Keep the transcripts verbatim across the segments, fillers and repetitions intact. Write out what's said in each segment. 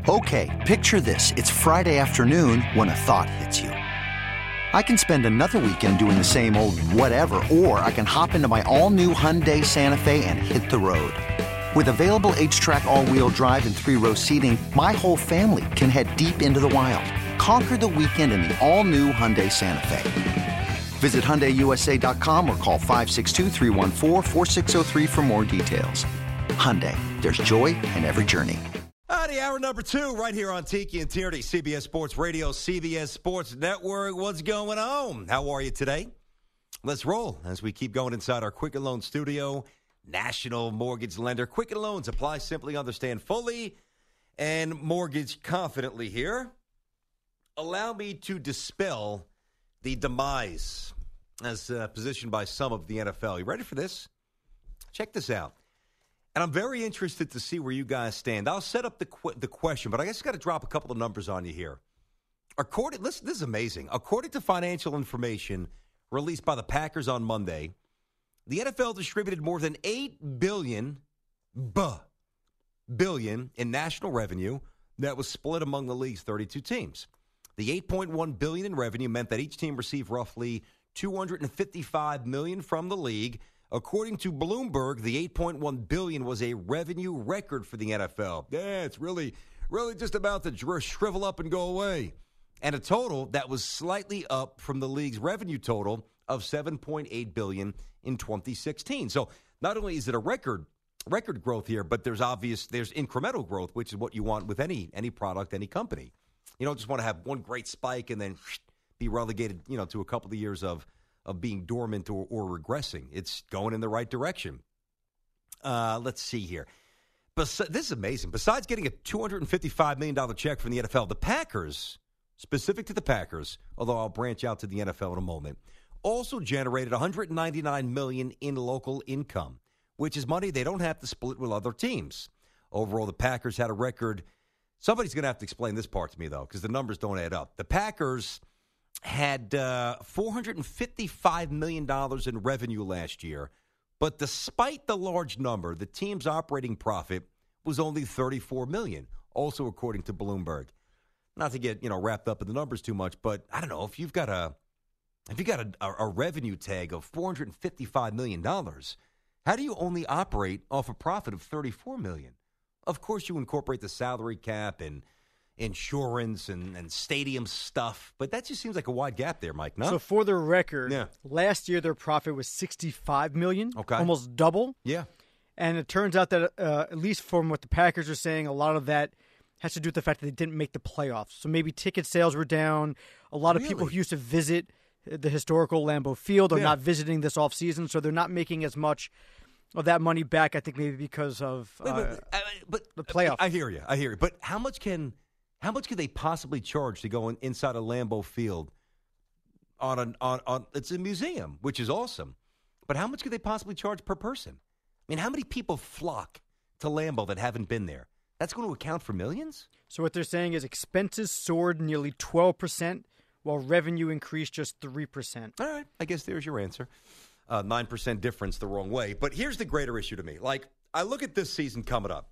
Okay, picture this. It's Friday afternoon when a thought hits you. I can spend another weekend doing the same old whatever, or I can hop into my all-new Hyundai Santa Fe and hit the road. With available H-Track all-wheel drive and three-row seating, my whole family can head deep into the wild. Conquer the weekend in the all-new Hyundai Santa Fe. Visit Hyundai U S A dot com or call five six two, three one four, four six zero three for more details. Hyundai, there's joy in every journey. Howdy, hour number two, right here on Tiki and Tierney, C B S Sports Radio, C B S Sports Network. What's going on? How are you today? Let's roll as we keep going inside our Quicken Loan studio. National Mortgage Lender. Quicken Loans. Apply simply, understand fully, and mortgage confidently here. Allow me to dispel the demise as uh, positioned by some of the N F L. You ready for this? Check this out. And I'm very interested to see where you guys stand. I'll set up the qu- the question, but I guess I got to drop a couple of numbers on you here. According, listen, this is amazing. According to financial information released by the Packers on Monday, the N F L distributed more than eight billion dollars billion in national revenue that was split among the league's thirty-two teams. The eight point one billion dollars in revenue meant that each team received roughly two hundred fifty-five million dollars from the league. According to Bloomberg, the eight point one billion dollars was a revenue record for the N F L. Yeah, it's really, really just about to dr- shrivel up and go away. And a total that was slightly up from the league's revenue total of seven point eight billion dollars in twenty sixteen. So not only is it a record record growth here, but there's obvious there's incremental growth, which is what you want with any any product, any company. You don't just want to have one great spike and then be relegated, you know, to a couple of years of of being dormant or, or regressing. It's going in the right direction. Uh, let's see here. Bes- this is amazing. Besides getting a two hundred fifty-five million dollars check from the N F L, the Packers, specific to the Packers, although I'll branch out to the N F L in a moment, also generated one hundred ninety-nine million dollars in local income, which is money they don't have to split with other teams. Overall, the Packers had a record. Somebody's going to have to explain this part to me, though, because the numbers don't add up. The Packers had uh, four hundred fifty-five million dollars in revenue last year, but despite the large number, the team's operating profit was only thirty-four million dollars, also according to Bloomberg. Not to get, you know, wrapped up in the numbers too much, but I don't know, if you've got a if you got a, a, a revenue tag of four hundred fifty-five million dollars, how do you only operate off a profit of thirty-four million dollars? Of course, you incorporate the salary cap and insurance and, and stadium stuff, but that just seems like a wide gap there, Mike. No? So for the record, yeah. last year their profit was sixty-five million dollars, okay. almost double. Yeah. And it turns out that, uh, at least from what the Packers are saying, a lot of that has to do with the fact that they didn't make the playoffs. So maybe ticket sales were down. A lot of really? people who used to visit the historical Lambeau Field are yeah. not visiting this offseason, so they're not making as much of that money back, I think maybe because of uh, Wait, but, uh, but, the playoff. I hear you. I hear you. But how much can how much could they possibly charge to go in, inside a Lambeau Field on an on, on it's a museum, which is awesome. But how much could they possibly charge per person? I mean, how many people flock to Lambeau that haven't been there? That's going to account for millions? So what they're saying is expenses soared nearly twelve percent while revenue increased just three percent. All right. I guess there's your answer. Uh, nine percent difference the wrong way. But here's the greater issue to me. Like, I look at this season coming up,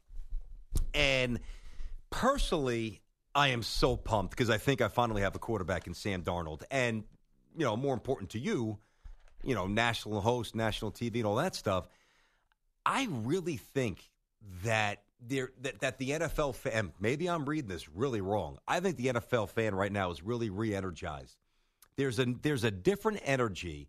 and personally, I am so pumped because I think I finally have a quarterback in Sam Darnold. And, you know, more important to you, you know, national host, national T V, and all that stuff. I really think that there that, that the N F L fan, maybe I'm reading this really wrong. I think the N F L fan right now is really re-energized. There's a there's a different energy.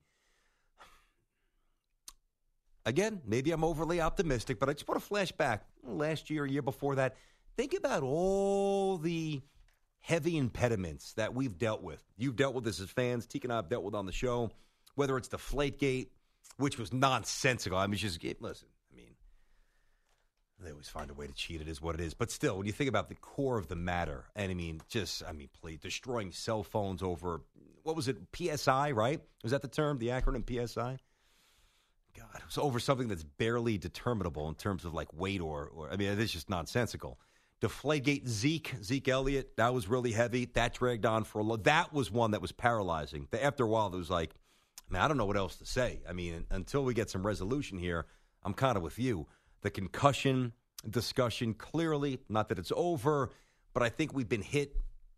Again, maybe I'm overly optimistic, but I just want to flash back last year, year before that. Think about all the heavy impediments that we've dealt with. You've dealt with this as fans. Teak and I have dealt with on the show, whether it's Deflategate, which was nonsensical. I mean, just listen, I mean, they always find a way to cheat. It is what it is. But still, when you think about the core of the matter, and I mean, just, I mean, please, destroying cell phones over, what was it, P S I, right? Was that the term, the acronym P S I? God, it was over something that's barely determinable in terms of like weight or, or I mean, it's just nonsensical. Deflategate, Zeke, Zeke Elliott, that was really heavy. That dragged on for a lot. That was one that was paralyzing. After a while, it was like, man, I don't know what else to say. I mean, until we get some resolution here, I'm kind of with you. The concussion discussion, clearly, not that it's over, But I think we've been hit,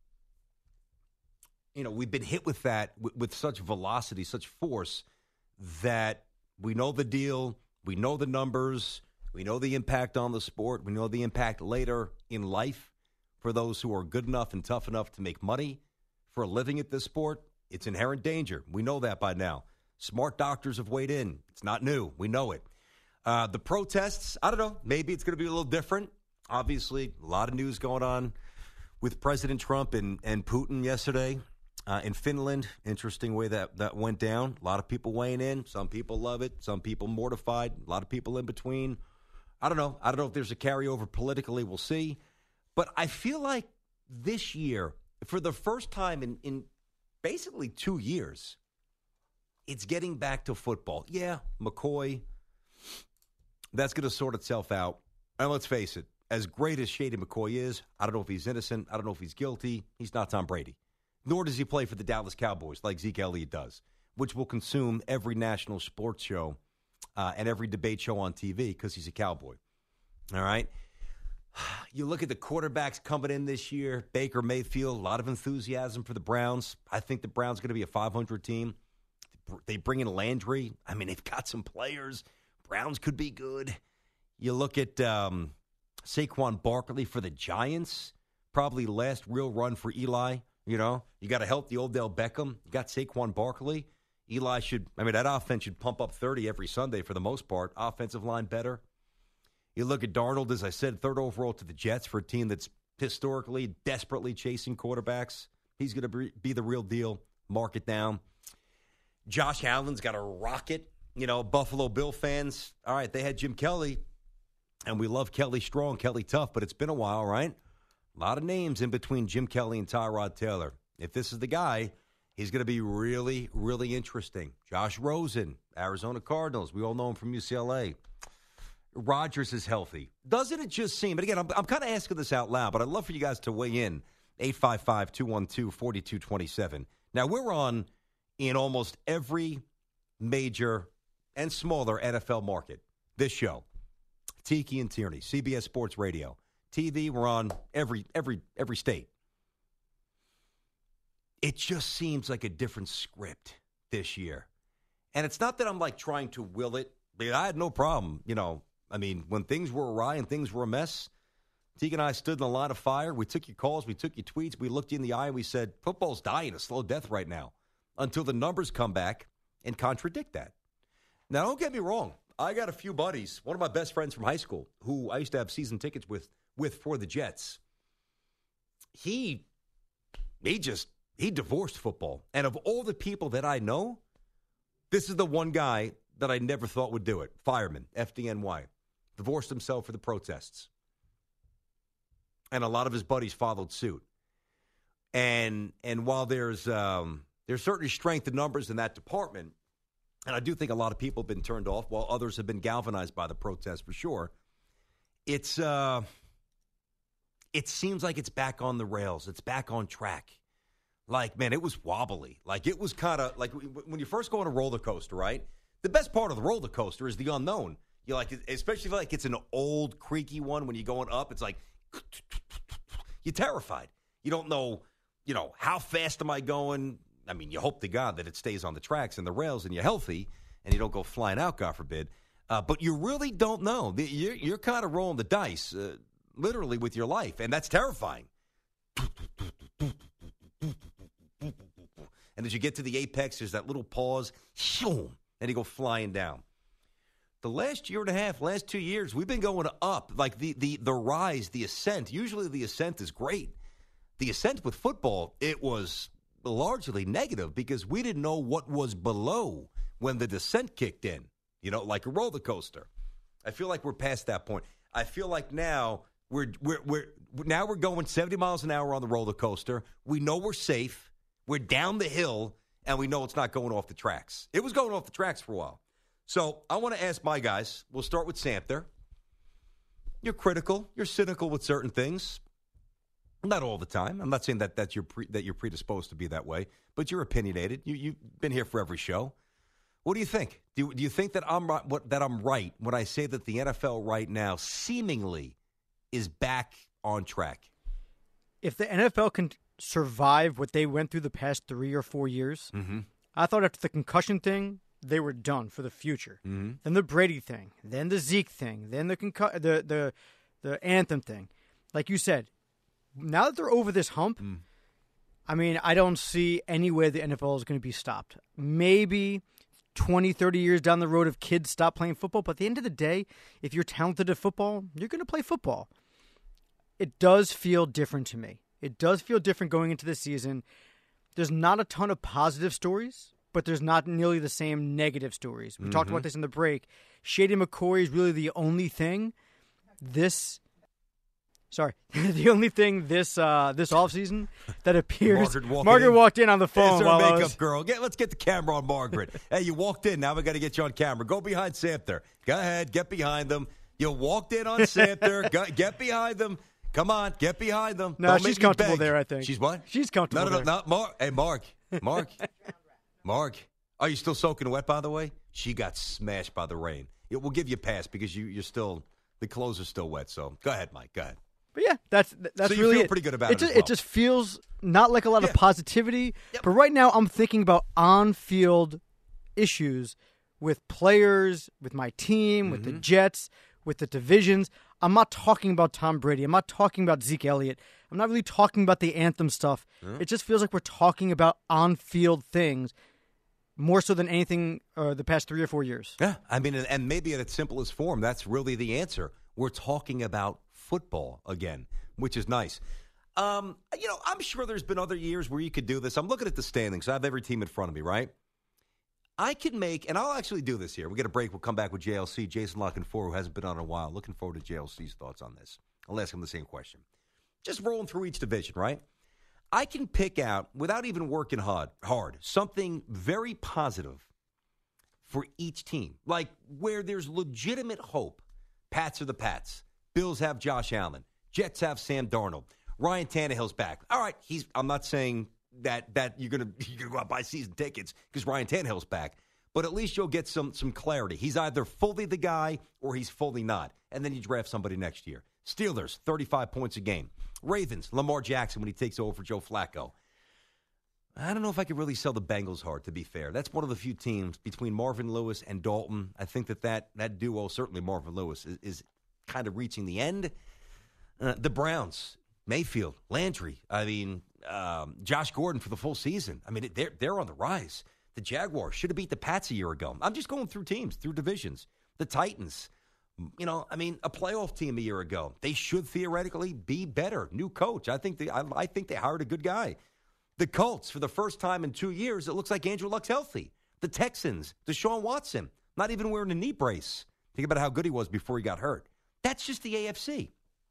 you know, we've been hit with that with, with such velocity, such force, that we know the deal, we know the numbers, we know the impact on the sport, we know the impact later in life for those who are good enough and tough enough to make money for a living at this sport. It's inherent danger. We know that by now. Smart doctors have weighed in. It's not new. We know it. Uh, the protests, I don't know, maybe it's going to be a little different. Obviously, a lot of news going on with President Trump and, and Putin yesterday uh, in Finland. Interesting way that, that went down. A lot of people weighing in. Some people love it. Some people mortified. A lot of people in between. I don't know. I don't know if there's a carryover politically. We'll see. But I feel like this year, for the first time in, in basically two years, it's getting back to football. Yeah, McCoy, that's going to sort itself out. And let's face it, as great as Shady McCoy is, I don't know if he's innocent. I don't know if he's guilty. He's not Tom Brady. Nor does he play for the Dallas Cowboys like Zeke Elliott does, which will consume every national sports show uh, and every debate show on T V because he's a Cowboy. All right? You look at the quarterbacks coming in this year, Baker Mayfield, a lot of enthusiasm for the Browns. I think the Browns are going to be a five hundred team. They bring in Landry. I mean, they've got some players. Browns could be good. You look at um, Saquon Barkley for the Giants, probably last real run for Eli. You know, you got to help the Odell Beckham. You got Saquon Barkley. Eli should, I mean, that offense should pump up thirty every Sunday for the most part. Offensive line better. You look at Darnold, as I said, third overall to the Jets for a team that's historically desperately chasing quarterbacks. He's going to be the real deal. Mark it down. Josh Allen's got a rocket. You know, Buffalo Bill fans, all right, they had Jim Kelly, and we love Kelly strong, Kelly tough, but it's been a while, right? A lot of names in between Jim Kelly and Tyrod Taylor. If this is the guy, he's going to be really, really interesting. Josh Rosen, Arizona Cardinals. We all know him from U C L A. Rodgers is healthy. Doesn't it just seem, and again, I'm, I'm kind of asking this out loud, but I'd love for you guys to weigh in, eight five five, two one two, four two two seven. Now, we're on in almost every major and smaller N F L market. This show, Tiki and Tierney, C B S Sports Radio. T V, we're on every every every state. It just seems like a different script this year. And it's not that I'm like trying to will it. I had no problem, you know. I mean, when things were awry and things were a mess, Teague and I stood in a line of fire. We took your calls. We took your tweets. We looked you in the eye and we said, football's dying a slow death right now until the numbers come back and contradict that. Now, don't get me wrong. I got a few buddies, one of my best friends from high school, who I used to have season tickets with, with for the Jets. He, he just, he divorced football. And of all the people that I know, this is the one guy that I never thought would do it. Fireman, F D N Y. Divorced himself for the protests. And a lot of his buddies followed suit. And and while there's um, there's certainly strength in numbers in that department, and I do think a lot of people have been turned off, while others have been galvanized by the protests for sure, it's uh, it seems like it's back on the rails. It's back on track. Like, man, it was wobbly. Like, it was kind of like when you first go on a roller coaster, right? The best part of the roller coaster is the unknown. You like, especially if like it's an old creaky one. When you're going up, it's like you're terrified. You don't know, you know, how fast am I going? I mean, you hope to God that it stays on the tracks and the rails, and you're healthy, and you don't go flying out, God forbid. Uh, but you really don't know. You're, you're kind of rolling the dice, uh, literally, with your life, and that's terrifying. And as you get to the apex, there's that little pause, and you go flying down. The last year and a half, last two years, we've been going up. Like the the the rise, the ascent. Usually the ascent is great. The ascent with football, it was largely negative because we didn't know what was below when the descent kicked in. You know, like a roller coaster. I feel like we're past that point. I feel like now we're we're we're now we're going seventy miles an hour on the roller coaster. We know we're safe. We're down the hill, and we know it's not going off the tracks. It was going off the tracks for a while. So I want to ask my guys. We'll start with Samter. You're critical. You're cynical with certain things. Not all the time. I'm not saying that that's your pre, that you're predisposed to be that way, but you're opinionated. You, you've been here for every show. What do you think? Do, do you think that I'm right, what, that I'm right when I say that the N F L right now seemingly is back on track? if the N F L can survive what they went through the past three or four years, Mm-hmm. I thought after the concussion thing, they were done for the future. Mm-hmm. Then the Brady thing, then the Zeke thing, then the concu- the the the anthem thing. Like you said, now that they're over this hump, Mm. I mean, I don't see any way the N F L is going to be stopped. Maybe twenty, thirty years down the road if kids stop playing football, but at the end of the day, if you're talented at football, you're going to play football. It does feel different to me. It does feel different going into this season. There's not a ton of positive stories, but there's not nearly the same negative stories. We mm-hmm. talked about this in the break. Shady McCoy is really the only thing this sorry, the only thing this uh, this offseason that appears Margaret, Margaret in. walked in on the phone There's while our I makeup was... girl. Get, let's get the camera on Margaret. Hey, you walked in. Now we got to get you on camera. Go behind Samter. Go ahead. Get behind them. You walked in on Samter. Go, get behind them. Come on, get behind them. No, Don't she's make me comfortable beg. there, I think. She's what? She's comfortable No, no, no, there. not Mark. Hey, Mark. Mark. Mark. Are you still soaking wet, by the way? She got smashed by the rain. It will give you a pass because you, you're still, the clothes are still wet. So go ahead, Mike. Go ahead. But yeah, that's that's so you really feel it. pretty good about it. it Just, as well. It just feels not like a lot Yeah. of positivity. Yep. But right now, I'm thinking about on-field issues with players, with my team, with Mm-hmm. the Jets, with the divisions. I'm not talking about Tom Brady. I'm not talking about Zeke Elliott. I'm not really talking about the anthem stuff. Mm-hmm. It just feels like we're talking about on-field things more so than anything uh, the past three or four years. Yeah, I mean, and- and maybe in its simplest form, that's really the answer. We're talking about football again, which is nice. Um, you know, I'm sure there's been other years where you could do this. I'm looking at the standings. I have every team in front of me, right? I can make, and I'll actually do this here. We get a break. We'll come back with J L C. Jason Lockenfor, who hasn't been on in a while. Looking forward to J L C's thoughts on this. I'll ask him the same question. Just rolling through each division, right? I can pick out, without even working hard, hard, something very positive for each team. Like where there's legitimate hope. Pats are the Pats. Bills have Josh Allen. Jets have Sam Darnold. Ryan Tannehill's back. All right, he's. I'm not saying that that you're gonna you're gonna go out and buy season tickets because Ryan Tannehill's back, but at least you'll get some some clarity. He's either fully the guy or he's fully not, and then you draft somebody next year. Steelers, thirty-five points a game. Ravens, Lamar Jackson when he takes over for Joe Flacco. I don't know if I could really sell the Bengals hard, to be fair. That's one of the few teams between Marvin Lewis and Dalton. I think that that, that duo, certainly Marvin Lewis, is, is kind of reaching the end. Uh, the Browns, Mayfield, Landry, I mean, um, Josh Gordon for the full season. I mean, they're, they're on the rise. The Jaguars should have beat the Pats a year ago. I'm just going through teams, through divisions. The Titans, you know, I mean, a playoff team a year ago. They should theoretically be better. New coach. I think they, I, I think they hired a good guy. The Colts, for the first time in two years, it looks like Andrew Luck's healthy. The Texans, Deshaun Watson, not even wearing a knee brace. Think about how good he was before he got hurt. That's just the A F C.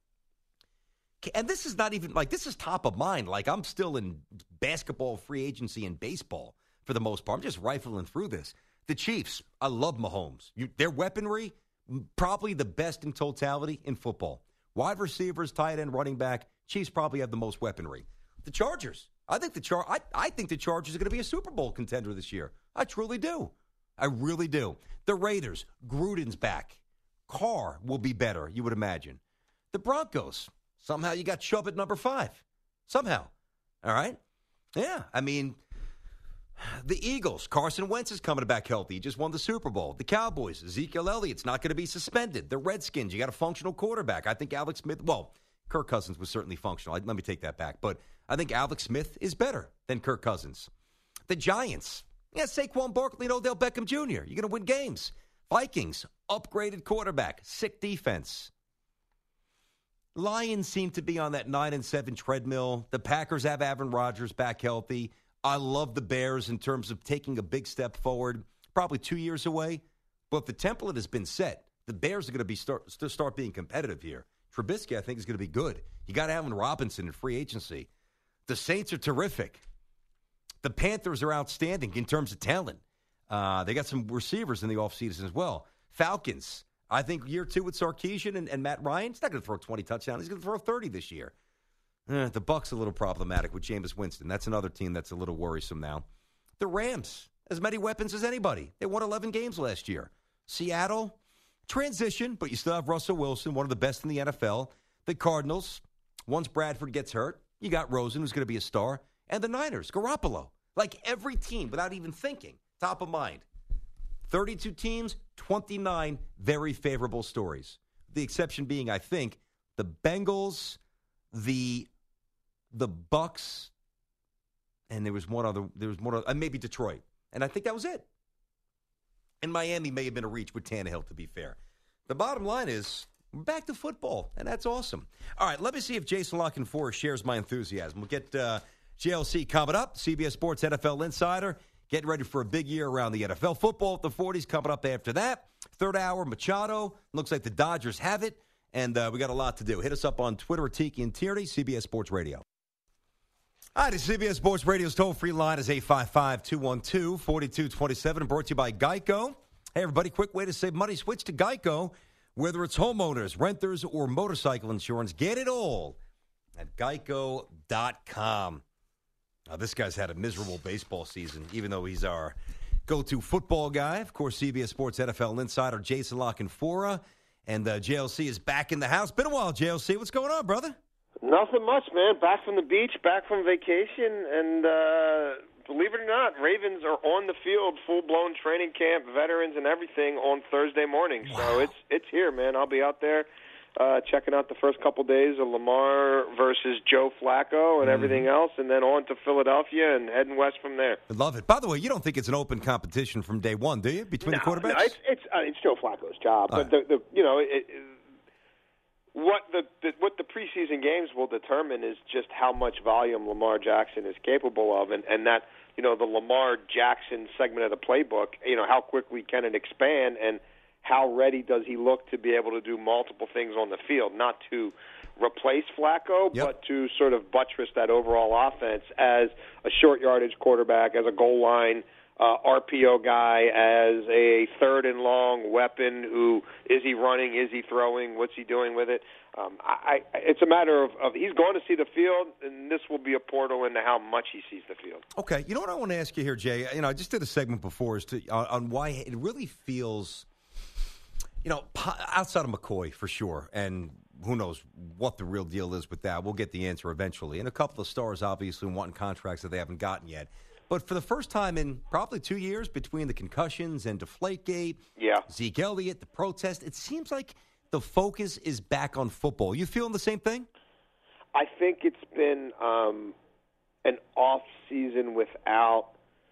And this is not even, like, this is top of mind. Like, I'm still in basketball, free agency, and baseball for the most part. I'm just rifling through this. The Chiefs, I love Mahomes. You, their weaponry, probably the best in totality in football. Wide receivers, tight end, running back. Chiefs probably have the most weaponry. The Chargers. I think the Char- I, I think the Chargers are going to be a Super Bowl contender this year. I truly do. I really do. The Raiders, Gruden's back. Carr will be better, you would imagine. The Broncos, somehow you got Chubb at number five. Somehow. All right? Yeah, I mean, the Eagles, Carson Wentz is coming back healthy. He just won the Super Bowl. The Cowboys, Ezekiel Elliott's not going to be suspended. The Redskins, you got a functional quarterback. I think Alex Smith, well, Kirk Cousins was certainly functional. Let me take that back. But I think Alex Smith is better than Kirk Cousins. The Giants, yeah, Saquon Barkley and Odell Beckham Junior You're going to win games. Vikings, upgraded quarterback, sick defense. Lions seem to be on that nine and seven treadmill. The Packers have Aaron Rodgers back healthy. I love the Bears in terms of taking a big step forward. Probably two years away, but the template has been set. The Bears are going to be start start being competitive here. Trubisky, I think, is going to be good. You got Allen Robinson in free agency. The Saints are terrific. The Panthers are outstanding in terms of talent. Uh, they got some receivers in the offseason as well. Falcons, I think year two with Sarkisian and, and Matt Ryan, he's not going to throw twenty touchdowns. He's going to throw thirty this year. Eh, the Bucs a little problematic with Jameis Winston. That's another team that's a little worrisome now. The Rams, as many weapons as anybody. They won eleven games last year. Seattle, transition, but you still have Russell Wilson, one of the best in the N F L. The Cardinals, once Bradford gets hurt, You got Rosen, who's going to be a star, and the Niners, Garoppolo. Like every team, without even thinking, top of mind. thirty-two teams, twenty-nine very favorable stories. The exception being, I think, the Bengals, the the Bucks, and there was one other. There was one other, uh, maybe Detroit, and I think that was it. And Miami may have been a reach with Tannehill, to be fair. The bottom line is we're back to football, and that's awesome. All right, let me see if Jason La Canfora shares my enthusiasm. We'll get uh, J L C coming up, C B S Sports N F L Insider. Getting ready for a big year around the N F L. Football at the forties coming up after that. Third hour, Machado. Looks like the Dodgers have it. And uh, we got a lot to do. Hit us up on Twitter at Tiki and Tierney, C B S Sports Radio. All right, the C B S Sports Radio's toll-free line is eight five five, two one two, four two two seven. Brought to you by Geico. Hey, everybody, quick way to save money. Switch to Geico. Whether it's homeowners, renters, or motorcycle insurance, get it all at geico dot com. Uh, this guy's had a miserable baseball season, even though he's our go-to football guy. Of course, C B S Sports N F L Insider Jason La Canfora. And uh, J L C is back in the house. Been a while, J L C. What's going on, brother? Nothing much, man. Back from the beach, back from vacation, and uh, believe it or not, Ravens are on the field, full-blown training camp, veterans and everything on Thursday morning. Wow. So it's it's here, man. I'll be out there. Uh, checking out the first couple days of Lamar versus Joe Flacco and mm. everything else, and then on to Philadelphia and heading west from there. I love it. By the way, you don't think it's an open competition from day one, do you, between no, the quarterbacks? No, it's it's, uh, it's Joe Flacco's job. All but right. the, the you know it, it, what the, the what the preseason games will determine is just how much volume Lamar Jackson is capable of, and and that you know the Lamar Jackson segment of the playbook. You know how quickly can it expand and how ready does he look to be able to do multiple things on the field, not to replace Flacco, yep. but to sort of buttress that overall offense as a short yardage quarterback, as a goal line uh, R P O guy, as a third and long weapon who, is he running, is he throwing, what's he doing with it? Um, I, I, it's a matter of, of he's going to see the field, and this will be a portal into how much he sees the field. Okay, you know what I want to ask you here, Jay? You know, I just did a segment before as to, on, on why it really feels – you know, outside of McCoy, for sure, and who knows what the real deal is with that. We'll get the answer eventually. And a couple of stars, obviously, wanting contracts that they haven't gotten yet. But for the first time in probably two years, between the concussions and Deflategate, yeah. Zeke Elliott, the protest, it seems like the focus is back on football. You feeling the same thing? I think it's been um, an off season without,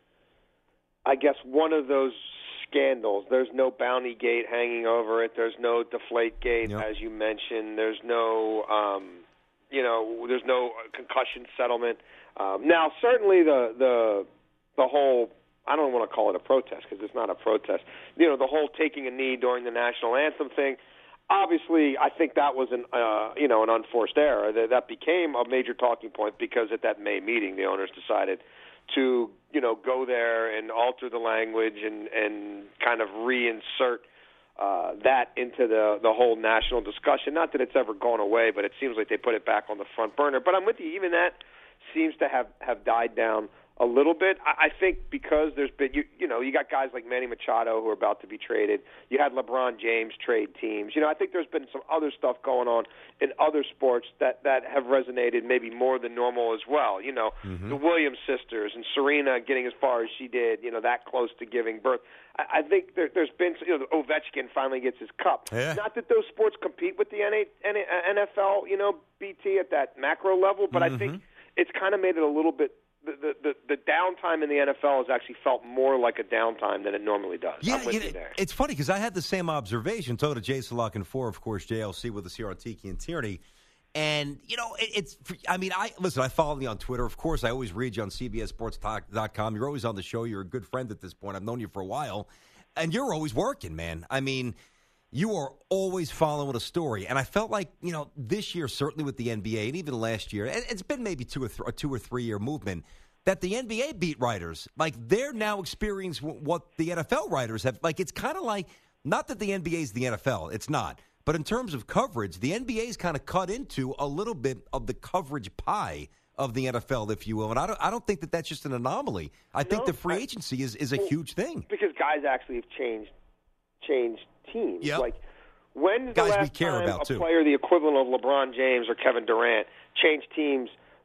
I guess, one of those scandals. There's no Bounty Gate hanging over it. There's no Deflategate, yep. as you mentioned. There's no, um, you know, there's no concussion settlement. Um, now, certainly the the the whole, I don't want to call it a protest because it's not a protest. You know, the whole taking a knee during the national anthem thing. Obviously, I think that was an uh, you know an unforced error. That, that became a major talking point because at that May meeting, the owners decided to, you know, go there and alter the language and, and kind of reinsert uh, that into the, the whole national discussion. Not that it's ever gone away, but it seems like they put it back on the front burner. But I'm with you. Even that seems to have, have died down a little bit. I, I think because there's been, you, you know, you got guys like Manny Machado who are about to be traded. You had LeBron James trade teams. You know, I think there's been some other stuff going on in other sports that, that have resonated maybe more than normal as well. You know, mm-hmm. the Williams sisters and Serena getting as far as she did, you know, that close to giving birth. I, I think there, there's been, you know, Ovechkin finally gets his cup. Yeah. Not that those sports compete with the N F L, you know, B T at that macro level, but mm-hmm. I think it's kind of made it a little bit, The, the the downtime in the N F L has actually felt more like a downtime than it normally does. Yeah, I'm with you know, you there. It's funny because I had the same observation. So did Jason La Canfora, of course, J L C with us here on Tiki and Tierney. And, you know, it, it's – I mean, I listen, I follow you on Twitter. Of course, I always read you on C B S Sports dot com. You're always on the show. You're a good friend at this point. I've known you for a while. And you're always working, man. I mean – you are always following a story. And I felt like, you know, this year, certainly with the N B A, and even last year, and it's been maybe two or th- a two or three-year movement, that the N B A beat writers, like, they're now experiencing what the N F L writers have. Like, it's kind of like, not that the N B A is the N F L. It's not. But in terms of coverage, the N B A is kind of cut into a little bit of the coverage pie of the N F L, if you will. And I don't I don't think that that's just an anomaly. I no, think the free I, agency is, is a well, huge thing. Because guys actually have changed changed teams. Yep. Like, when's guys the last we care time about, a too. player the equivalent of LeBron James or Kevin Durant changed teams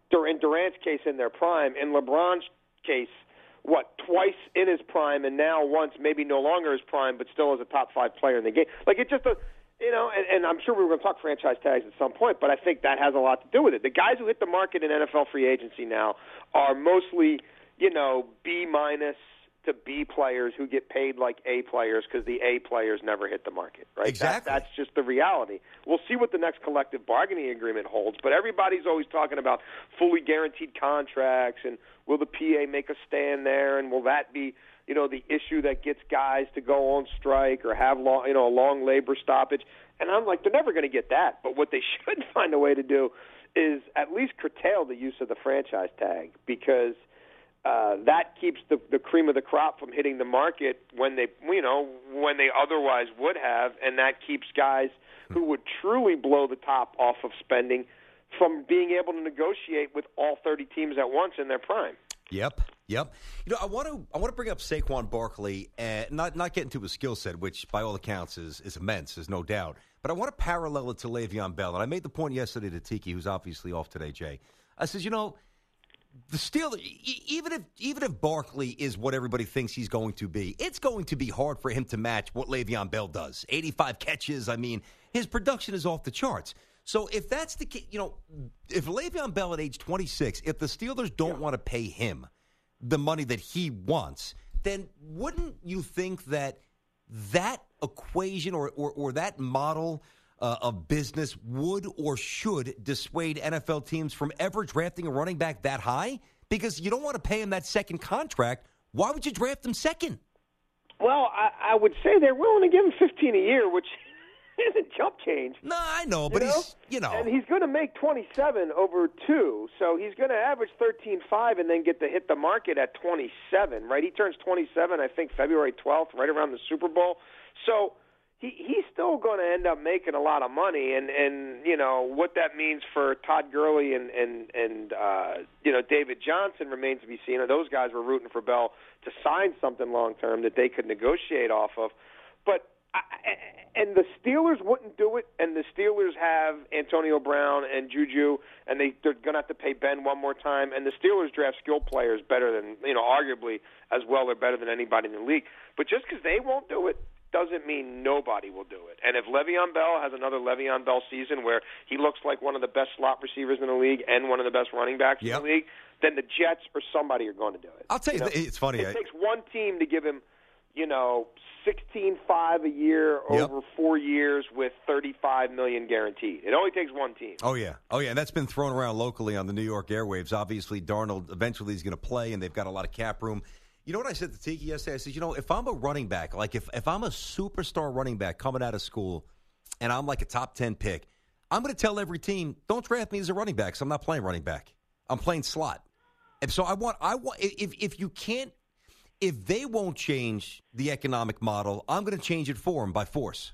in Durant's case, in their prime. In LeBron's case, what, twice in his prime, and now once, maybe no longer his prime, but still as a top five player in the game. Like, it just, a, you know, and, and I'm sure we were going to talk franchise tags at some point, but I think that has a lot to do with it. The guys who hit the market in N F L free agency now are mostly, you know, B minus to B players who get paid like A players because the A players never hit the market, right? Exactly. That, that's just the reality. We'll see what the next collective bargaining agreement holds, but everybody's always talking about fully guaranteed contracts and will the P A make a stand there, and will that be, you know, the issue that gets guys to go on strike or have long, you know, a long labor stoppage. And I'm like, they're never going to get that. But what they should find a way to do is at least curtail the use of the franchise tag, because Uh, that keeps the, the cream of the crop from hitting the market when they, you know, when they otherwise would have, and that keeps guys who would truly blow the top off of spending from being able to negotiate with all thirty teams at once in their prime. Yep, yep. You know, I want to I want to bring up Saquon Barkley and not not get into his skill set, which by all accounts is is immense, there's no doubt. But I want to parallel it to Le'Veon Bell, and I made the point yesterday to Tiki, who's obviously off today, Jay. I says, you know, the Steelers, even if even if Barkley is what everybody thinks he's going to be, it's going to be hard for him to match what Le'Veon Bell does. eighty-five catches. I mean, his production is off the charts. So if that's the case, you know, if Le'Veon Bell at age twenty-six, if the Steelers don't yeah. want to pay him the money that he wants, then wouldn't you think that that equation or or, or that model Uh, of business would or should dissuade N F L teams from ever drafting a running back that high? Because you don't want to pay him that second contract. Why would you draft him second? Well, I, I would say they're willing to give him fifteen a year, which is a jump change. No, I know, but you know? he's, you know. And he's going to make twenty-seven over two, so he's going to average thirteen five and then get to hit the market at twenty-seven, right? He turns twenty-seven, I think, February twelfth, right around the Super Bowl. So He, he's still going to end up making a lot of money, and, and you know what that means for Todd Gurley and and and uh, you know David Johnson remains to be seen. Those guys were rooting for Bell to sign something long term that they could negotiate off of, but I, and the Steelers wouldn't do it. And the Steelers have Antonio Brown and Juju, and they they're going to have to pay Ben one more time. And the Steelers draft skilled players better than you know arguably as well or better than anybody in the league. But just because they won't do it doesn't mean nobody will do it. And if Le'Veon Bell has another Le'Veon Bell season where he looks like one of the best slot receivers in the league and one of the best running backs yep. in the league, then the Jets or somebody are going to do it. I'll tell you, you know? It's funny. It I... takes one team to give him, you know, sixteen five a year over yep. four years with thirty-five million dollars guaranteed. It only takes one team. Oh, yeah. Oh, yeah, and that's been thrown around locally on the New York airwaves. Obviously, Darnold eventually is going to play, and they've got a lot of cap room. You know what I said to Tiki yesterday? I said, you know, if I'm a running back, like if, if I'm a superstar running back coming out of school and I'm like a top ten pick, I'm going to tell every team, don't draft me as a running back because I'm not playing running back. I'm playing slot. And so I want, I want, if if you can't, if they won't change the economic model, I'm going to change it for them by force.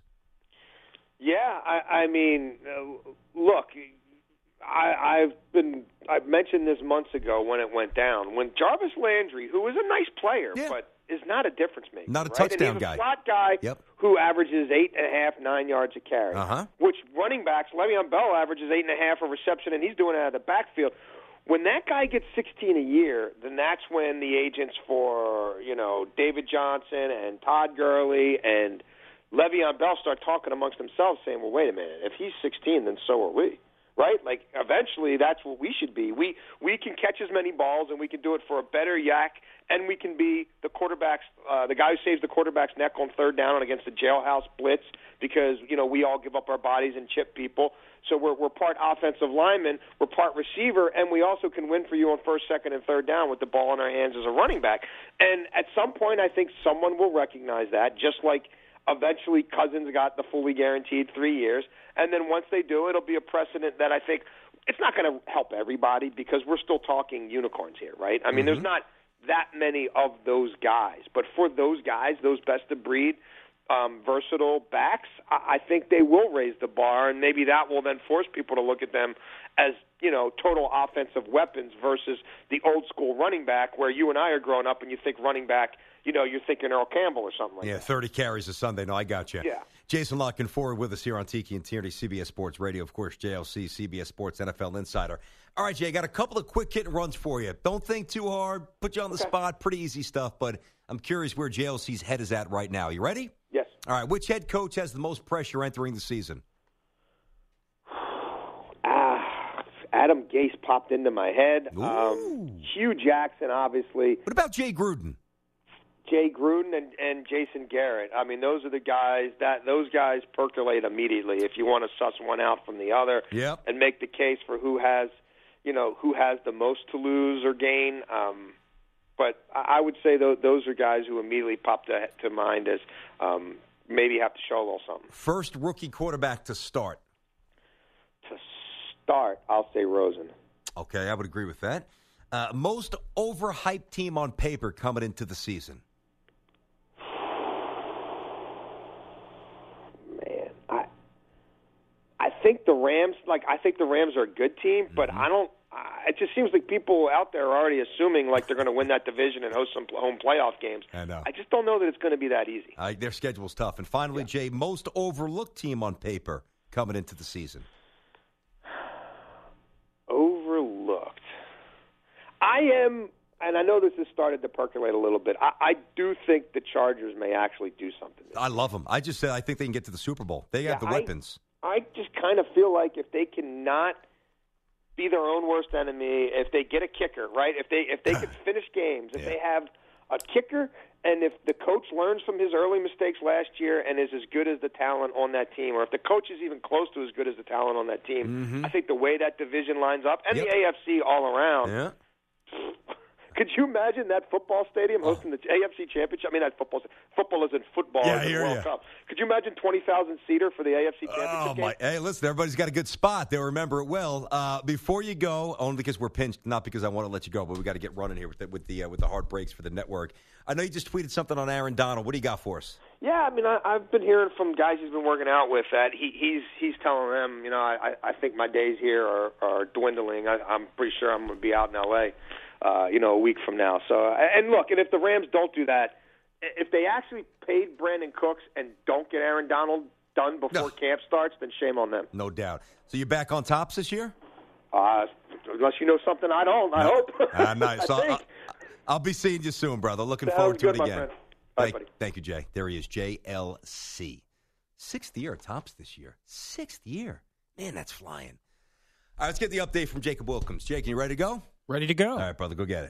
Yeah, I, I mean, uh, look, I, I've been I mentioned this months ago when it went down. When Jarvis Landry, who is a nice player, yeah. but is not a difference maker, not a right? touchdown and he's guy, a slot guy yep. who averages eight and a half, nine yards a carry. Uh-huh. Which running backs, Le'Veon Bell averages eight and a half a reception, and he's doing it out of the backfield. When that guy gets sixteen a year, then that's when the agents for you know David Johnson and Todd Gurley and Le'Veon Bell start talking amongst themselves, saying, "Well, wait a minute. If he's sixteen, then so are we." Right? Like, eventually, that's what we should be. We we can catch as many balls, and we can do it for a better yak, and we can be the quarterback's, uh, the guy who saves the quarterback's neck on third down and against the jailhouse blitz because, you know, we all give up our bodies and chip people. So we're we're part offensive lineman, we're part receiver, and we also can win for you on first, second, and third down with the ball in our hands as a running back. And at some point, I think someone will recognize that, just like eventually Cousins got the fully guaranteed three years. And then once they do, it'll be a precedent that I think it's not going to help everybody because we're still talking unicorns here, right? I mean, mm-hmm. there's not that many of those guys. But for those guys, those best-of-breed, um, versatile backs, I-, I think they will raise the bar, and maybe that will then force people to look at them as, you know, total offensive weapons versus the old school running back where you and I are growing up and you think running back, you know, you're thinking Earl Campbell or something like yeah, that. Yeah, thirty carries a Sunday. No, I got you. Yeah. Jason Lockin forward with us here on Tiki and Tierney, C B S Sports Radio. Of course, J L C, C B S Sports, N F L Insider. All right, Jay, got a couple of quick hit and runs for you. Don't think too hard. Put you on the Okay. spot. Pretty easy stuff, but I'm curious where J L C's head is at right now. You ready? Yes. All right, which head coach has the most pressure entering the season? Ah, Adam Gase popped into my head. Ooh. Um, Hugh Jackson, obviously. What about Jay Gruden? Jay Gruden and, and Jason Garrett. I mean, those are the guys that those guys percolate immediately. If you want to suss one out from the other, Yep. and make the case for who has, you know, who has the most to lose or gain. Um, but I I would say those, those are guys who immediately pop to, to mind as um, maybe have to show a little something. First rookie quarterback to start. To start, I'll say Rosen. Okay, I would agree with that. Uh, most overhyped team on paper coming into the season. Man, I I think the Rams, like I think the Rams are a good team, but Mm-hmm. I don't. I, it just seems like people out there are already assuming like they're going to win that division and host some pl- home playoff games. I know. I just don't know that it's going to be that easy. Uh, their schedule's tough. And finally, Yeah. Jay, most overlooked team on paper coming into the season. Overlooked. I am, and I know this has started to percolate a little bit. I, I do think the Chargers may actually do something. I love them. I just said I think they can get to the Super Bowl. They have Yeah, the I- weapons. I just kind of feel like if they cannot be their own worst enemy, if they get a kicker, right? If they if they can finish games, if Yeah. they have a kicker, and if the coach learns from his early mistakes last year and is as good as the talent on that team, or if the coach is even close to as good as the talent on that team, Mhm. I think the way that division lines up and Yep. the A F C all around. Yeah. Could you imagine that football stadium hosting the A F C Championship? I mean, that football football is in football Yeah, I in the hear World ya. Cup. Could you imagine twenty thousand seater for the A F C Championship Oh, game? my. Hey, listen, everybody's got a good spot. They'll remember it well. Uh, before you go, only because we're pinched, not because I want to let you go, but we got to get running here with the, with the, uh, with the hard breaks for the network. I know you just tweeted something on Aaron Donald. What do you got for us? Yeah, I mean, I, I've been hearing from guys he's been working out with that he, he's he's telling them, you know, I, I think my days here are, are dwindling. I, I'm pretty sure I'm going to be out in L A, uh, you know, a week from now. So, and look, and if the Rams don't do that, if they actually paid Brandon Cooks and don't get Aaron Donald done before No. camp starts, then shame on them. No doubt. So you're back on tops this year? Uh, unless you know something I don't, I No. hope. Ah, nice. I So think. I'll, I'll be seeing you soon, brother. Looking Sounds forward to good, it my again. friend. Bye, Thank, buddy. thank you, Jay. There he is, J L C. Sixth year at tops this year. Sixth year. Man, that's flying. All right, let's get the update from Jacob Wilkins. Jake, you ready to go? Ready to go. All right, brother, go get it.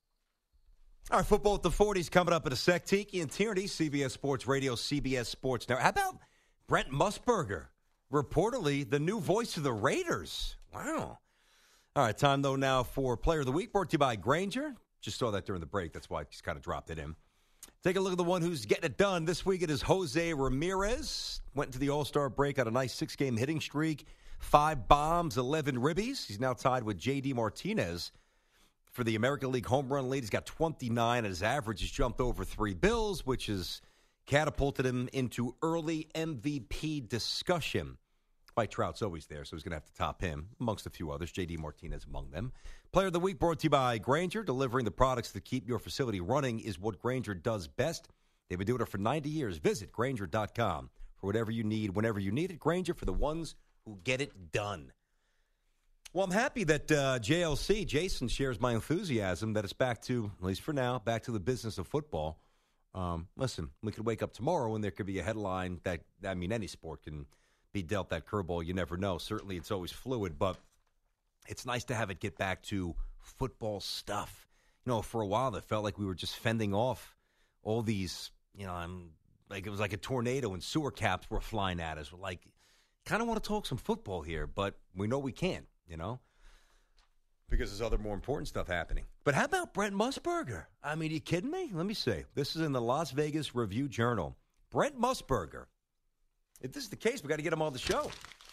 All right, football at the forties coming up at a sec. Tiki and Tierney, C B S Sports Radio, C B S Sports Network. How about Brent Musburger? Reportedly the new voice of the Raiders. Wow. All right, time, though, now for Player of the Week, brought to you by Granger. Just saw that during the break. That's why I just kind of dropped it in. Take a look at the one who's getting it done. This week it is Jose Ramirez. Went into the All-Star break on a nice six-game hitting streak. Five bombs, eleven ribbies. He's now tied with J D Martinez for the American League home run lead. He's got twenty-nine, and his average has jumped over three bills, which has catapulted him into early M V P discussion. Mike Trout's always there, so he's going to have to top him, amongst a few others. J D Martinez among them. Player of the Week brought to you by Granger. Delivering the products that keep your facility running is what Granger does best. They've been doing it for ninety years. Visit Granger dot com for whatever you need, whenever you need it. Granger, for the ones who get it done. Well, I'm happy that uh, J L C, Jason, shares my enthusiasm that it's back to, at least for now, back to the business of football. Um, listen, we could wake up tomorrow and there could be a headline that, I mean, any sport can be dealt that curveball. You never know. Certainly, it's always fluid, but it's nice to have it get back to football stuff. You know, for a while, it felt like we were just fending off all these, you know, I'm like it was like a tornado and sewer caps were flying at us. We're like, kind of want to talk some football here, but we know we can't, you know, because there's other more important stuff happening. But how about Brent Musburger? I mean, are you kidding me? Let me see. This is in the Las Vegas Review-Journal. Brent Musburger. If this is the case, we got to get him on the show.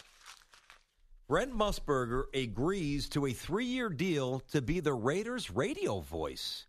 Brent Musburger agrees to a three-year deal to be the Raiders' radio voice.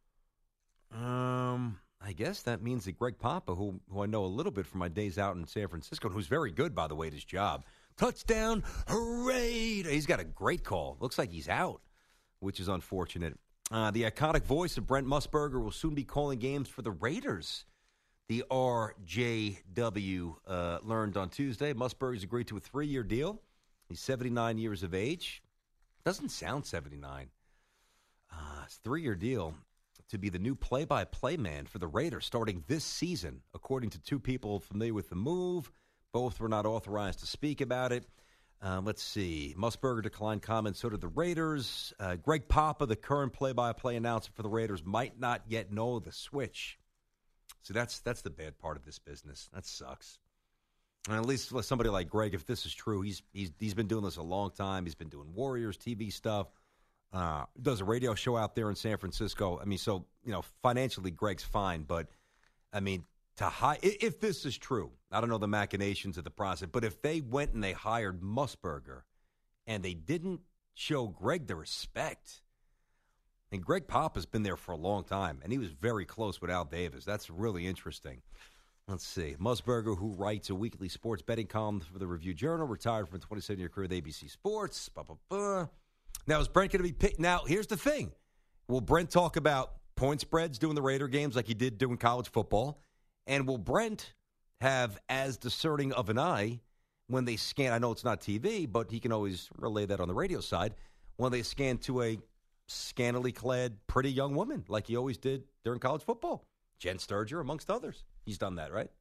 Um, I guess that means that Greg Papa, who, who I know a little bit from my days out in San Francisco, and who's very good, by the way, at his job, touchdown, hooray. He's got a great call. Looks like he's out, which is unfortunate. Uh, the iconic voice of Brent Musburger will soon be calling games for the Raiders. The R J W uh, learned on Tuesday. Musburger's agreed to a three-year deal. He's seventy-nine years of age. Doesn't sound seventy-nine. Uh, it's a three-year deal to be the new play-by-play man for the Raiders starting this season, according to two people familiar with the move. Both were not authorized to speak about it. Uh, let's see. Musburger declined comments. So did the Raiders. Uh, Greg Papa, the current play-by-play announcer for the Raiders, might not yet know the switch. So that's that's the bad part of this business. That sucks. And at least somebody like Greg, if this is true, he's he's he's been doing this a long time. He's been doing Warriors T V stuff. Uh, does a radio show out there in San Francisco. I mean, so you know, financially, Greg's fine. But I mean, to hire, if this is true, I don't know the machinations of the process, but if they went and they hired Musburger and they didn't show Greg the respect. And Greg Pop has been there for a long time, and he was very close with Al Davis. That's really interesting. Let's see. Musburger, who writes a weekly sports betting column for the Review Journal, retired from a twenty-seven-year career with A B C Sports. Bah, bah, bah. Now, is Brent going to be picked? Now, here's the thing. Will Brent talk about point spreads doing the Raider games like he did doing college football? And will Brent have as discerning of an eye when they scan? I know it's not T V, but he can always relay that on the radio side. When they scan to a scantily clad, pretty young woman, like he always did during college football. Jen Sturger, amongst others. He's done that, right?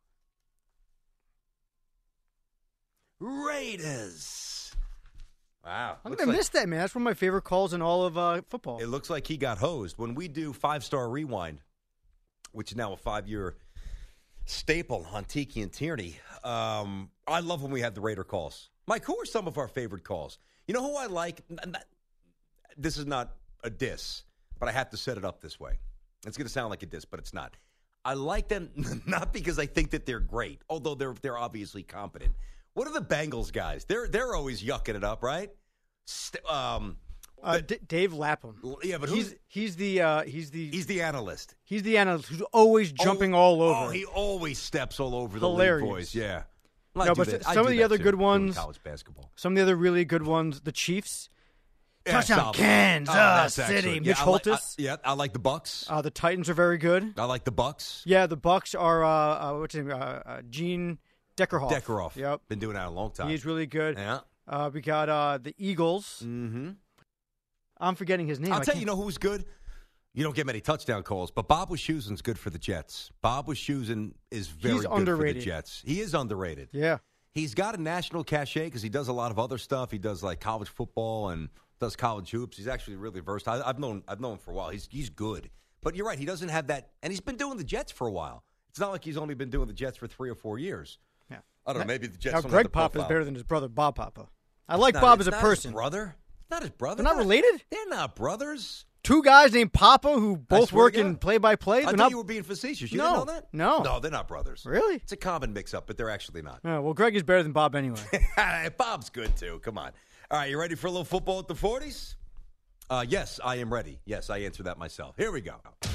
Raiders. Wow. I'm going to miss that, man. That's one of my favorite calls in all of uh, football. It looks like he got hosed. When we do Five Star Rewind, which is now a five-year staple on Tiki and Tierney, um, I love when we have the Raider calls. Mike, who are some of our favorite calls? You know who I like? This is not a diss, but I have to set it up this way. It's going to sound like a diss, but it's not. I like them not because I think that they're great, although they're they're obviously competent. What are the Bengals guys? They're they're always yucking it up, right? St- um, uh, D- Dave Lapham. Yeah, but he's he's the uh, he's the he's the analyst. He's the analyst who's always jumping oh, all over. Oh, he always steps all over the Hilarious. league boys. Yeah. Well, no, but that. some of the other too, good ones, college basketball. Some of the other really good ones, the Chiefs. Yeah, Touchdown, Kansas oh, City. Excellent. Mitch yeah, Holtis. Like, I, yeah, I like the Bucks. Uh, the Titans are very good. I like the Bucks. Yeah, the Bucks are. Uh, uh, what's his name? Uh, uh, Gene Deckerhoff. Deckerhoff. Yep, been doing that a long time. He's really good. Yeah. Uh, we got uh, the Eagles. Mm-hmm. I'm forgetting his name. I'll I tell can't... you, you know who's good? You don't get many touchdown calls, but Bob Wischusen's good for the Jets. Bob Wischusen is very He's good underrated. for the Jets. He is underrated. Yeah. He's got a national cachet because he does a lot of other stuff. He does like college football and does college hoops. He's actually really versatile. I've known I've known him for a while. He's he's good. But you're right, he doesn't have that, and he's been doing the Jets for a while. It's not like he's only been doing the Jets for three or four years. Yeah. I don't know, maybe the Jets Now, don't Greg have the Papa is profile. better than his brother, Bob Papa. I It's like not- Bob it's as a not person. His brother? It's not his brother. They're not related? They're not brothers. Two guys named Papa who both swear work to in God. play-by-play. I They're thought not... you were being facetious. You No, didn't know that? no. No, they're not brothers. Really? It's a common mix-up, but they're actually not. Oh, well, Greg is better than Bob anyway. Bob's good, too. Come on. All right, you ready for a little football at the forties? Uh, yes, I am ready. Yes, I answered that myself. Here we go.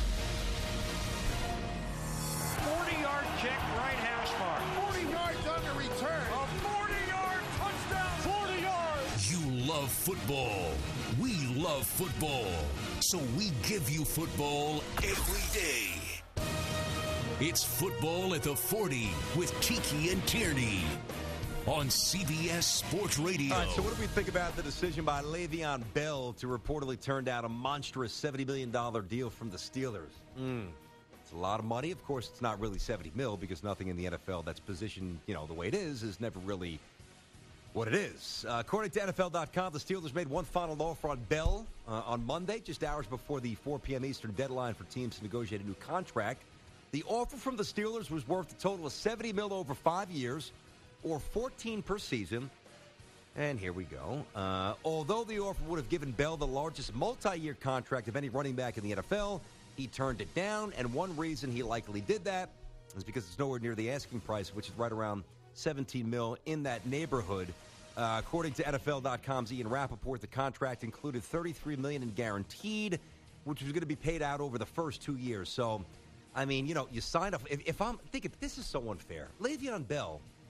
forty-yard kick, right hash mark. forty yards on the return. A forty-yard touchdown. forty yards. You love football. We love football. So we give you football every day. It's Football at the forty with Tiki and Tierney on C B S Sports Radio. All right, so what do we think about the decision by Le'Veon Bell to reportedly turn down a monstrous seventy million dollars deal from the Steelers? Mm. It's a lot of money. Of course, it's not really seventy mil because nothing in the N F L that's positioned, you know, the way it is is never really what it is. Uh, according to N F L dot com, the Steelers made one final offer on Bell uh, on Monday, just hours before the four p.m. Eastern deadline for teams to negotiate a new contract. The offer from the Steelers was worth a total of seventy mil over five years, or fourteen per season. And here we go. Uh, although the offer would have given Bell the largest multi-year contract of any running back in the N F L, he turned it down. And one reason he likely did that is because it's nowhere near the asking price, which is right around seventeen mil in that neighborhood. Uh, according to N F L dot com's Ian Rappaport, the contract included thirty-three million dollars in guaranteed, which was going to be paid out over the first two years. So, I mean, you know, you signed up. If, if I'm thinking, this is so unfair. Le'Veon Bell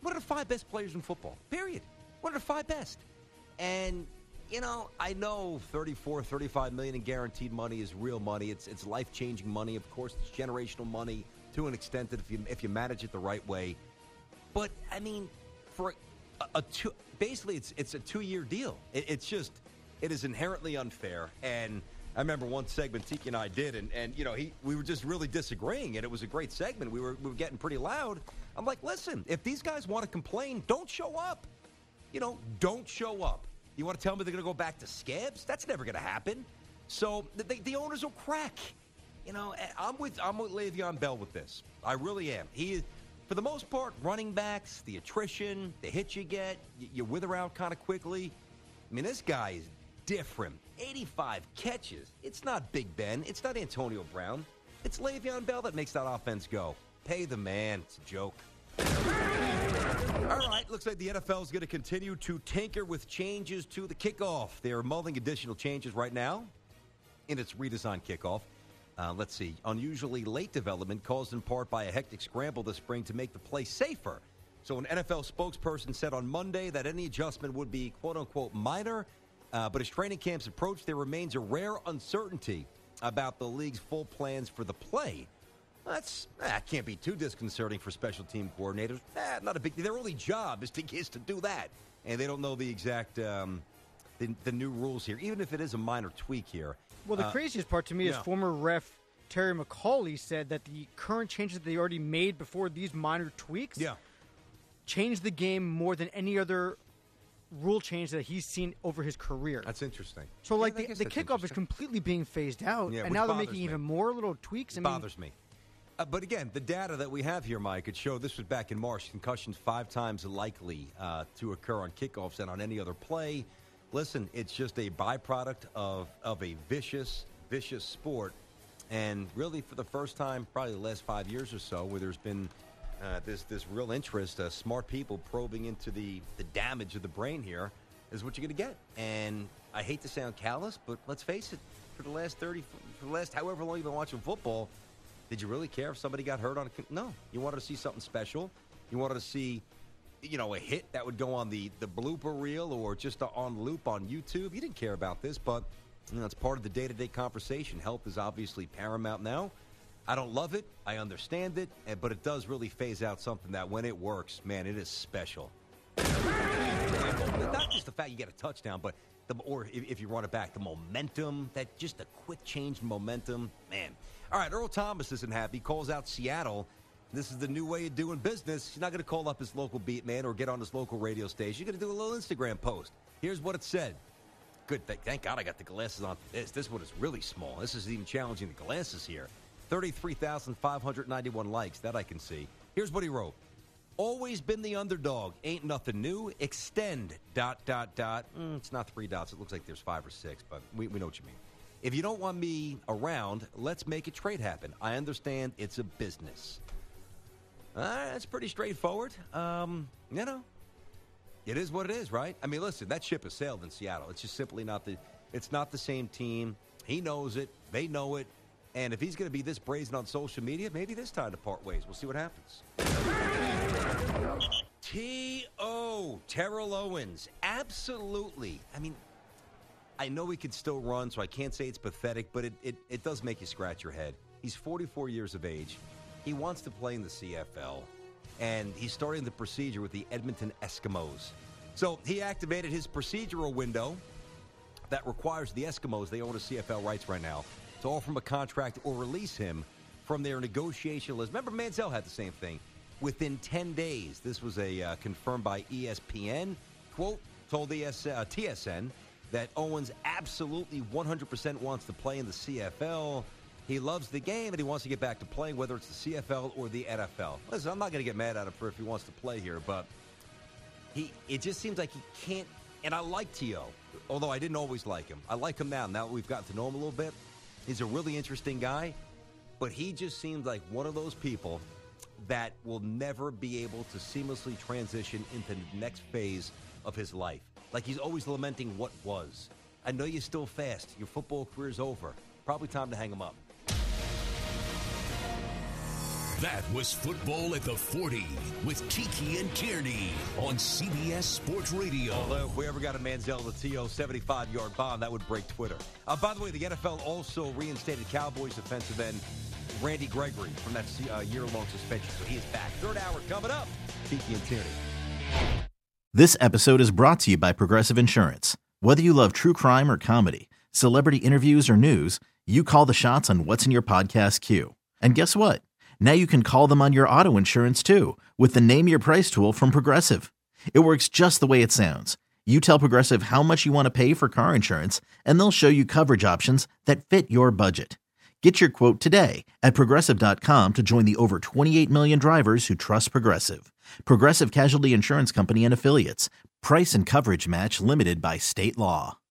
One of the five best players in football, period. One of the five best. And, you know, I know thirty-four, thirty-five million in guaranteed money is real money. It's it's life-changing money. Of course, it's generational money to an extent that if you if you manage it the right way. But, I mean, for a, a two, basically it's it's a two-year deal. It, it's just, it is inherently unfair. And I remember one segment Tiki and I did, and, and you know, he we were just really disagreeing, and it was a great segment. We were we were getting pretty loud. I'm like, listen, if these guys want to complain, don't show up. You know, don't show up. You want to tell me they're going to go back to scabs? That's never going to happen. So the, the, the owners will crack. You know, I'm with I'm with Le'Veon Bell with this. I really am. He is, for the most part, running backs, the attrition, the hits you get, you, you wither out kind of quickly. I mean, this guy is different. eighty-five catches. It's not Big Ben. It's not Antonio Brown. It's Le'Veon Bell that makes that offense go. Pay the man. It's a joke. All right, looks like the N F L is going to continue to tinker with changes to the kickoff. They are mulling additional changes right now in its redesigned kickoff. Uh, let's see. Unusually late development caused in part by a hectic scramble this spring to make the play safer. So an N F L spokesperson said on Monday that any adjustment would be quote-unquote minor, uh, but as training camps approach, there remains a rare uncertainty about the league's full plans for the play. That's that can't be too disconcerting for special team coordinators. Eh, not a big deal. Their only job is to is to do that, and they don't know the exact um, the, the new rules here, even if it is a minor tweak here. Well, the uh, craziest part to me is yeah. former ref Terry McAuley said that the current changes that they already made before these minor tweaks yeah. changed the game more than any other rule change that he's seen over his career. That's interesting. So, like, yeah, the, the kickoff is completely being phased out, Yeah, and which now they're bothers making me. even more little tweaks. It I mean, bothers me. Uh, but again, the data that we have here, Mike, it showed this was back in March. Concussions five times likely uh, to occur on kickoffs than on any other play. Listen, it's just a byproduct of, of a vicious, vicious sport. And really, for the first time, probably the last five years or so, where there's been uh, this this real interest, uh, smart people probing into the, the damage of the brain here, is what you're going to get. And I hate to sound callous, but let's face it, for the last thirty, for the last however long you've been watching football, did you really care if somebody got hurt on a... No. You wanted to see something special. You wanted to see, you know, a hit that would go on the, the blooper reel or just on loop on YouTube. You didn't care about this, but, you know, it's part of the day-to-day conversation. Health is obviously paramount now. I don't love it. I understand it. But it does really phase out something that, when it works, man, it is special. Not just the fact you get a touchdown, but... The, or if, if you run it back, the momentum, that just a quick change in momentum, man. All right, Earl Thomas isn't happy. He calls out Seattle. This is the new way of doing business. He's not going to call up his local beat man or get on his local radio station. He's going to do a little Instagram post. Here's what it said. Good. Th- thank God I got the glasses on for this. This one is really small. This is even challenging the glasses here. thirty-three thousand five hundred ninety-one likes. That I can see. Here's what he wrote. Always been the underdog. Ain't nothing new. Extend, dot, dot, dot. Mm, it's not three dots. It looks like there's five or six, but we, we know what you mean. If you don't want me around, let's make a trade happen. I understand it's a business. All right, that's pretty straightforward. Um, you know, it is what it is, right? I mean, listen, that ship has sailed in Seattle. It's just simply not the, it's not the same team. He knows it. They know it. And if he's going to be this brazen on social media, maybe this time to part ways. We'll see what happens. T O Terrell Owens. Absolutely. I mean, I know he could still run, so I can't say it's pathetic, but it, it, it does make you scratch your head. He's forty-four years of age. He wants to play in the C F L, and he's starting the procedure with the Edmonton Eskimos. So he activated his procedural window that requires the Eskimos, they own his C F L rights right now, to offer him a contract or release him from their negotiation list. Remember, Manziel had the same thing. Within ten days, this was a uh, confirmed by E S P N. Quote, told the uh, T S N that Owens absolutely one hundred percent wants to play in the C F L. He loves the game, and he wants to get back to playing, whether it's the C F L or the N F L. Listen, I'm not going to get mad at him for if he wants to play here, but he it just seems like he can't. And I like T O, although I didn't always like him. I like him now. Now that we've gotten to know him a little bit, he's a really interesting guy, but he just seems like one of those people that will never be able to seamlessly transition into the next phase of his life. Like he's always lamenting what was. I know you're still fast. Your football career's over. Probably time to hang him up. That was Football at the forty with Tiki and Tierney on C B S Sports Radio. Although if we ever got a Manziel Latino seventy-five-yard bomb, that would break Twitter. Uh, by the way, the N F L also reinstated Cowboys defensive end Randy Gregory from that uh, year-long suspension. So he is back. Third hour coming up. Tiki and Tierney. This episode is brought to you by Progressive Insurance. Whether you love true crime or comedy, celebrity interviews or news, you call the shots on what's in your podcast queue. And guess what? Now you can call them on your auto insurance too with the Name Your Price tool from Progressive. It works just the way it sounds. You tell Progressive how much you want to pay for car insurance, and they'll show you coverage options that fit your budget. Get your quote today at Progressive dot com to join the over twenty-eight million drivers who trust Progressive. Progressive Casualty Insurance Company and Affiliates. Price and coverage match limited by state law.